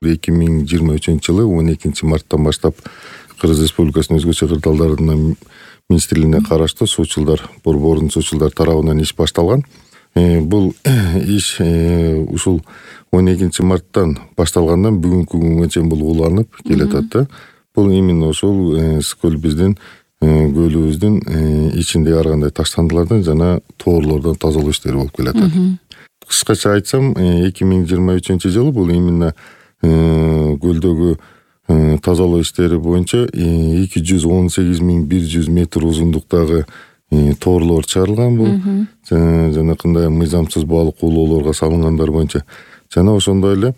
2023-жылы 12 марттан баштап Кыргыз Республикасынын өзгөчө кырдаалдарынын министрлигине караштуу суучулдар, борбордун суучулдар тарабынан иш башталган. Бул иш ушул 12 марттан башталгандан бүгүнкү күнгө чейин бул уланып келатат да. Бул именно ошол Ысык-Көл биздин көлүбүздүн ичиндеги ар кандай таштандылардан жана тоорлордон тазалоо иштери болуп келатат. Кыскача айтсам, 2023-жылы бул именно көлдөгү тазалоо иштери боюнча 218.100 метр узундуктагы тоорлор чыгарылган. Бул жанакындай мыйзамсыз балык уулоолорго салынгандар боюнча жана ошондой эле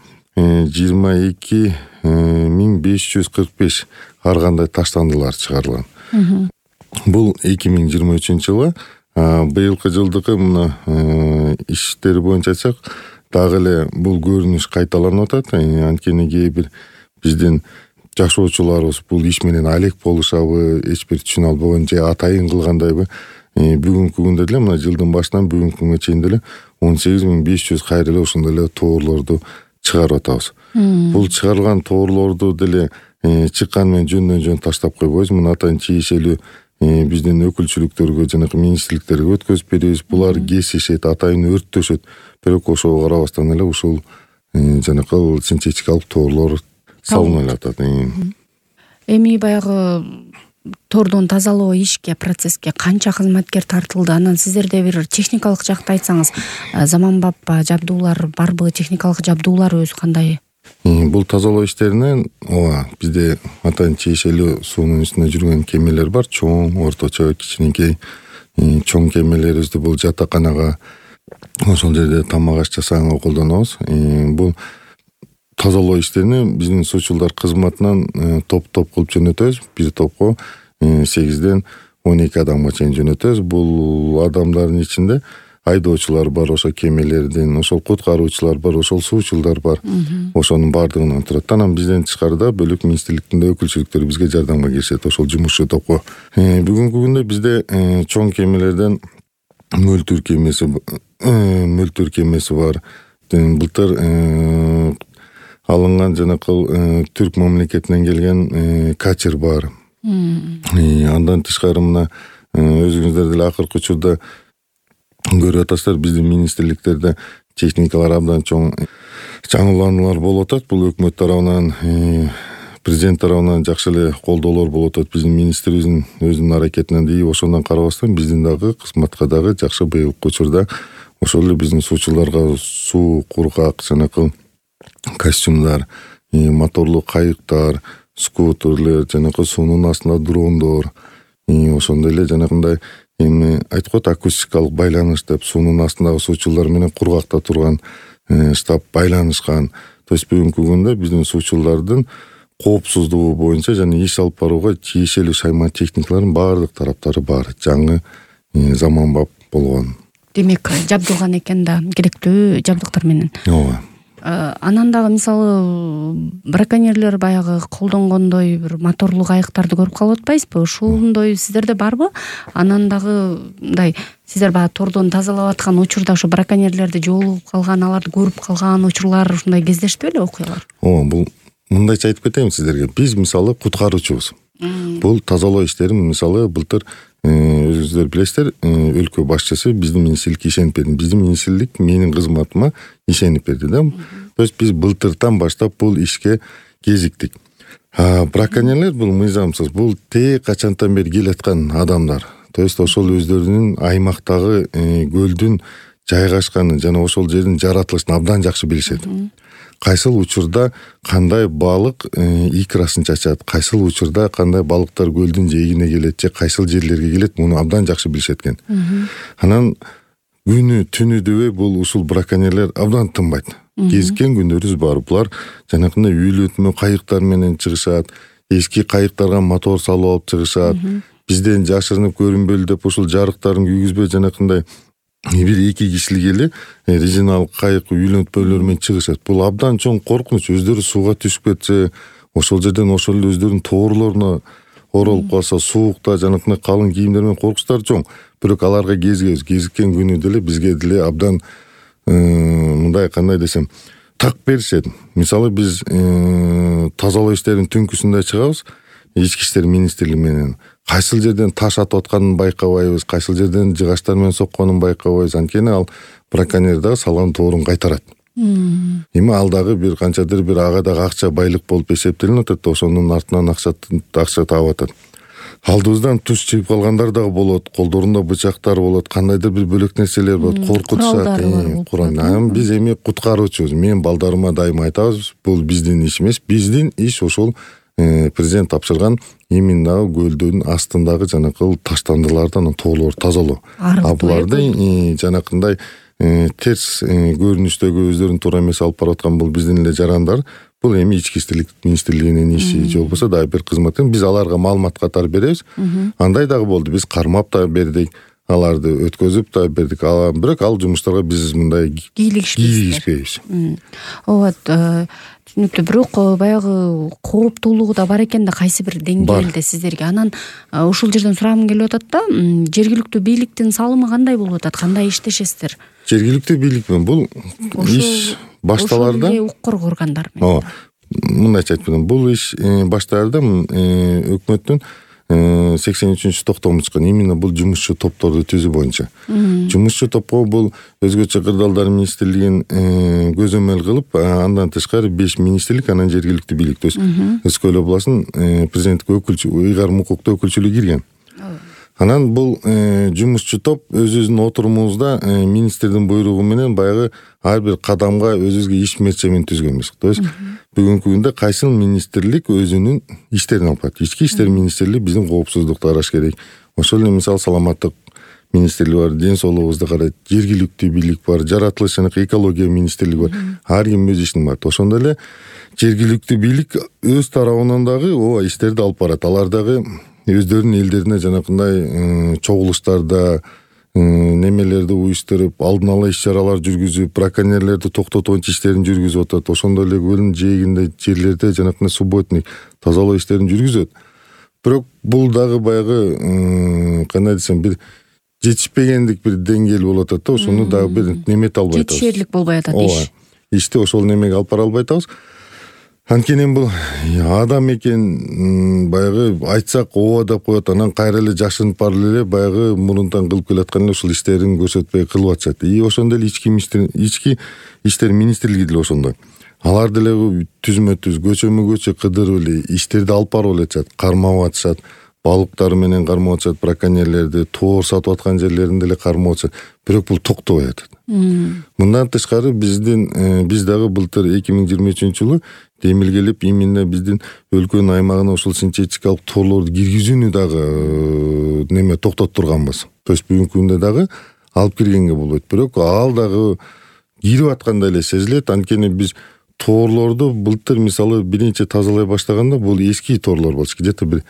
22.545 ар кандай таштандылар чыгарылган. Бул 2023-жылы. Быйылкы жылдыкы мына иштери боюнча айтсак, дагы эле бул көрүнүш кайталанып атат. Анткени кээ бир биздин жашоочуларыбыз бул иш менен алек болушабы, эч бир түшүнө албаган же атайын кылгандайбы. Бүгүнкү күндө деле мына жылдын башынан бүгүнкү күнгө чейин деле 18.500 кайра эле ошондой эле тоорлорду чыгарып атабыз. Бул чыгарылган тоорлорду деле чыккан менен жөндөн жөн таштап койбойбуз. Мына атайын тиешелүү биздин өкүлчүлүктөргө жанагы министрликтерге өткөзүп беребиз. Булар кесишет, атайын өрттөшөт. Бирок ошого карабастан эле ушул жанакы синтетикалык тоорлор салынып атат. Эми баягы тордон тазалоо ишке, процесске канча кызматкер тартылды? Анан сиздерде бир техникалык жакты айтсаңыз, заманбап жабдуулар барбы, техникалык жабдуулар өзү кандай? Бул тазалоо иштеринен бизде атайын тиешелүү суунун үстүндө жүргөн кемелер бар. Чоң, орточо, кичинекей. Чоң кемелерибизди бул жатаканага, ошол жерде тамак аш жасаганга колдонобуз. Бул тазалоо иштерини биздин суучулдар кызматынан топ-топ кылып жөнөтөбүз. Бир топко 8ден 12 адамга чейин жөнөтөбүз. Бул адамдардын ичинде айдоочулар бар, ошо кемелердин, ошол куткаруучулар бар, ошол суучулдар бар. Ошонун баардыгынан турат. Анан бизден тышкарыда бөлөк министрликтин өкүлчүлүктөрү бизге жардамга киришет, ошол жумушчу топко. Бүгүнкү күндө бизде чоң кемелерден мөлтүр кемеси бар. Былтыр алынган жанакы Түрк мамлекетинен келген качер бар. Андан тышкары мына өзүңүздөр деле акыркы учурда көрүп атасыздар, биздин министрликтерде техникалар абдан чоң жаңылануулар болуп атат. Бул өкмөт тарабынан, президент тарабынан жакшы эле колдоолор болуп атат. Биздин министрибиздин өзүнүн аракетинен дейи, ошондон карабастан биздин дагы кызматка дагы жакшы быйылкы учурда ошол эле биздин суучуларга суу, кургак, жанакы костюмдар, моторлуу кайыктар, скутерлер, жанакы суунун астында дрондор, ошондой эле жанакындай эми айтып коет, акустикалык байланыш деп суунун астындагы суучулар менен кургакта турган штаб байланышкан. То есть бүгүнкү күндө биздин суучулардын коопсуздугу боюнча жана иш алып барууга тиешелүү шайман техникалардын баардык тараптары бар, жаңы, заманбап болгон. Демек, жабдылган экен да, керектүү жабдыктар менен. Анан дагы мисалы браконьерлер баягы колдонгондой бир моторлуу кайыктарды көрүп калып атпайсызбы? Ушундой сиздерде барбы? Анан дагы мындай сиздер баягы тордон тазалап аткан учурда ошо браконьерлерди жолугуп калган, аларды көрүп калган учурлар ушундай кездештиби эле окуялар? Бул мындайча айтып кетейин сиздерге. Биз мисалы куткаруучубуз. Бул тазалоо иштерин мисалы былтыр өзүңүздөр билесиздер, өлкө башчысы биздин министрликке ишенип берди. Биздин министрлик менин кызматыма ишенип берди да. То есть биз былтырдан баштап бул ишке кезиктик. Браконьерлер бул мыйзамсыз, бул качантан бери келаткан адамдар. То есть ошол өздөрүнүн аймактагы көлдүн жайгашканын жана ошол жердин жаратылышын абдан жакшы билишет. Кайсыл учурда кандай балык икрасын чачат, кайсыл учурда кандай балыктар көлдүн жээгине келет же кайсыл жерлерге келет, муну абдан жакшы билишет экен. Анан күнү түнү дебей бул ушул браконьерлер абдан тынбайт. Кезиккен күндөрүбүз бар. Булар жанакындай үйлөтмө кайыктар менен чыгышат, эски кайыктарга мотор салып алып чыгышат. Бизден жашырынып көрүнбөлү деп ушул жарыктарын күйгүзбөй жанакындай бир эки кишилик эле резиналык кайык үйлөнтпөлөр менен чыгышат. Бул абдан чоң коркунуч. Өздөрү сууга түшүп кетсе, ошол жерден ошол эле өздөрүнүн тоорлоруна оролуп калса, суукта жанакындай калың кийимдер менен коркучтар чоң. Бирок аларга кезиккен күнү деле бизге деле абдан мындай кандай десем, так беришет. Мисалы биз тазалоо иштеринин түнкүсүндө чыгабыз ички иштер министрлиги менен. Кайсыл жерден таш атып атканын байкабайбыз, кайсыл жерден жыгачтар менен сокконун байкабайбыз. Анткени ал браконьер дагы салган тоорун кайтарат. Эми ал дагы бир канчадыр бир ага дагы акча байлык болуп эсептелип атат, ошонун артынан акча таап атат. Алдыбыздан туш чыгып калгандар дагы болот, колдорунда бычактар болот, кандайдыр бир бөлөк нерселер болот, коркутушат. Биз эми куткаруучубуз. Мен балдарыма дайыма айтабыз, бул биздин иш эмес. Биздин иш ошол президент тапшырган именно көлдөрдүн астындагы жанакыл таштандылардан тоолорду тазалоо. Буларды жанакындай терс көрүнүштөгү өздөрүнүн туура эмес алып бараткан бул биздин эле жарандар. Бул эми ички иштер министрлигинин иши же болбосо дагы бир кызмат. Биз аларга маалымат катары беребиз. Андай дагы болду. Биз кармап да бердик, аларды өткөзүп да бердик. Бирок ал жумуштарга биз мындай кийлигишпейбиз. Ооба, түшүнүктүү. Бирок баягы кооптуулугу да бар экен да кайсы бир деңгээлде сиздерге. Анан ушул жерден сурагым келип атат да, жергиликтүү бийликтин салымы кандай болуп атат? Кандай иштешесиздер? Жергиликтүү бийлик менен бул иш башталарда укук органдар менен. Мындайча айтпайм, бул иш башталарда өкмөттүн 83-чү токтому чыккан. Именно бул жумушчу топторду түзүү боюнча. Жумушчу топко бул өзгөчө кырдаалдар министрлигин көзөмөл кылып, андан тышкары 5 министрлик, анан жергиликтүү бийлик. То есть Өскө эле областын президенттик ыйгарым укуктуу өкүлчүлүгү кирген. Анан бул жумушчу топ өзүбүздүн отурумубузда министрдин буйругу менен баягы ар бир кадамга өзүбүзгө иш мерчемин түзгөнбүз. То есть бүгүнкү күндө кайсыл министрлик өзүнүн иштерин алып барат. Ички иштер министрлиги биздин коопсуздукту караш керек. Ошол эле мисалы саламаттык министрлиги бар, ден соолугубузду карайт, жергиликтүү бийлик бар, жаратылыш жана экология министрлиги бар. Ар ким өз ишин бар. Ошондой эле жергиликтүү бийлик өз тарабынан дагы иштерди алып барат. Алар дагы өздөрүнүн элдерине жанакындай чогулуштарда немелерди уюштуруп, алдын ала иш-чаралар жүргүзүп, браконьерлерди токтотуу иштерин жүргүзүп атат. Ошондой эле көлдүн жээгинде жерлерде жанакындай субботник тазалоо иштерин жүргүзөт. Бирок бул дагы баягы кандай десем, бир жетишпегендик бир деңгээл болуп атат да, ошону дагы бир немете албай атабыз. Жетишерлик болбой атат иш. Ишти ошол немеге алып бара албай атабыз. Анткени бул адам экен, баягы айтсак ооба деп коет, анан кайра эле жашынып барып эле баягы мурунтан кылып келаткан эле ушул иштерин көрсөтпөй кылып атышат. Ошондой эле ички иштер министрлиги деле ошондой. Алар деле түзмө-түз көчөмө-көчө кыдырып эле иштерди алып барып атышат, кармап атышат, балыктар менен кармап атышат, браконьерлерди тоор сатып аткан жерлеринде эле кармап атышат. Бирок бул токтобой атат. Мындан тышкары биз дагы былтыр 2023-жылы демилгелеп именно биздин өлкөнүн аймагына ушул синтетикалык тоорлорду киргизүүнү дагы неме токтоттурганбыз. То есть бүгүнкү күндө дагы алып киргенге болбойт. Бирок ал дагы кирип аткандай эле сезилет. Анткени биз тоорлорду былтыр мисалы биринчи тазалай баштаганда бул эски тоорлор болчу. Где-то бир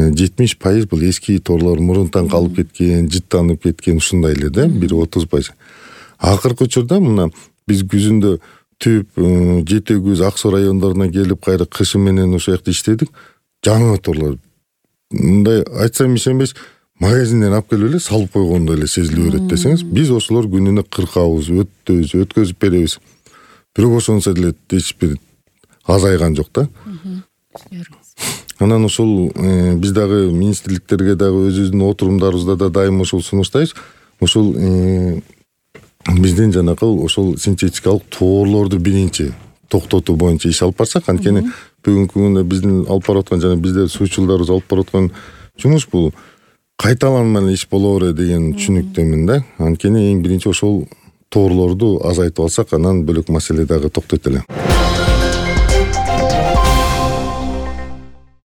70% бул эски тоорлор мурунтан калып кеткен, жыттанып кеткен ушундай эле да, бир 30%. Акыркы учурда мына биз күзүндө Түп, Жети Күз, Ак Суу райондоруна келип кайра кышы менен ошол жакта иштедик. Жаңы тоорлор. Мындай айтсам ишенбейсиз, магазинден алып келип эле салып койгондой эле сезилип берет десеңиз, биз ошолор күнүнө 40 өткөзүп беребиз. Бирок ошонсо деле эч бир азайган жок да. Анан ушул биз дагы министрликтерге дагы өзүбүздүн отурумдарыбызда да дайым ушул сунуштайбыз. Ушул биздин жанакыл ошол синтетикалык тоорлорду биринчи токтотуу боюнча иш алып барсак, анткени бүгүнкү күндө биздин алып бараткан жана бизде суучулдарыбыз алып бараткан жумуш бул кайталанма иш боло берет деген түшүнүктөмүн да. Анткени эң биринчи ошол тоорлорду азайтып алсак, анан бөлөк маселе дагы токтойт эле.